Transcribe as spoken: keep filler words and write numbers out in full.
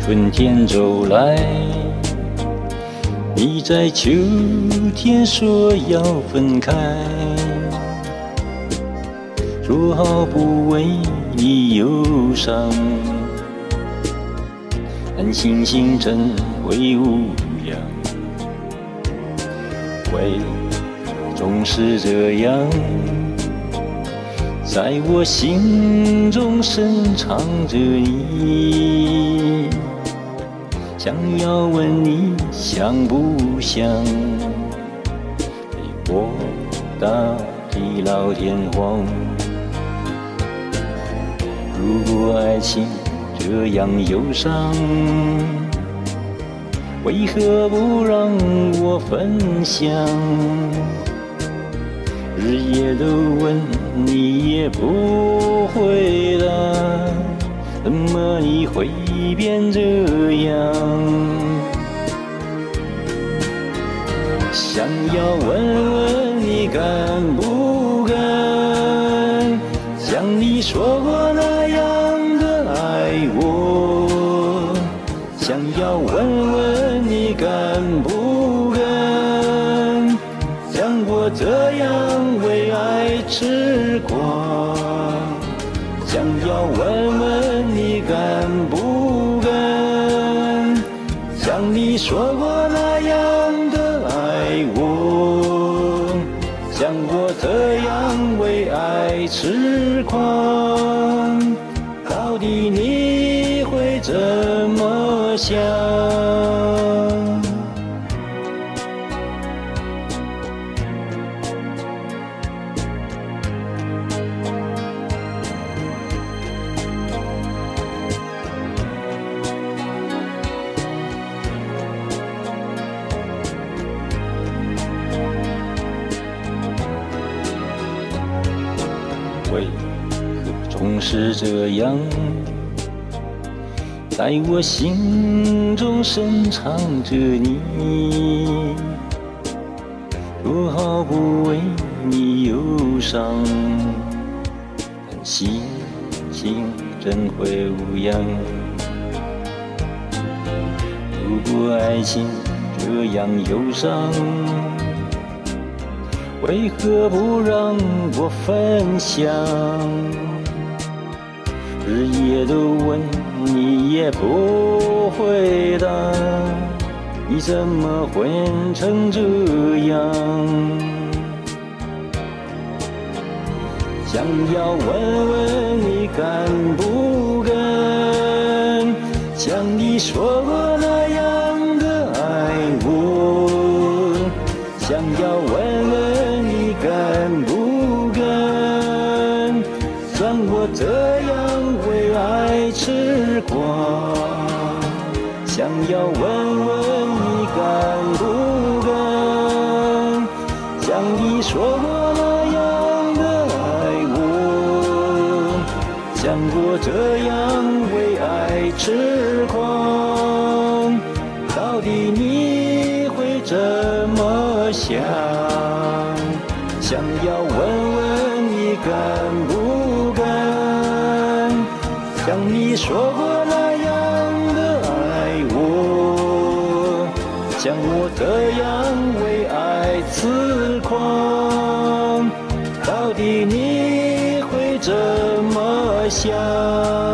春天走来，你在秋天说要分开，说好不为你忧伤，但星星真会无恙，为总是这样，在我心中深藏着你，想要问你想不想陪我大地老天荒。如果爱情这样忧伤，为何不让我分享？日夜都问你也不回答，怎么你会变这样？想要问问你敢不敢，像你说过那样的爱我？想要问问你敢不敢，像我这样为爱痴狂？想要问问你敢不敢，像你说过那样的爱我？像我这样为爱痴狂，到底你会怎么想？为何总是这样，在我心中深藏着你，说好不为你忧伤，但星星真会无恙。如果爱情这样忧伤，为何不让我分享？日夜都问你也不回答，你怎么会成这样？想要问问你敢不敢，像你说过那样的爱我？想要问问你敢不敢，像我这样为爱痴狂？想要问问你敢不敢，像你说过那样的爱我？像我这样为爱痴狂，到底你会怎么想？想要问问你敢不敢，像你说过那样的爱我？像我这样为爱痴狂，到底你会怎么想？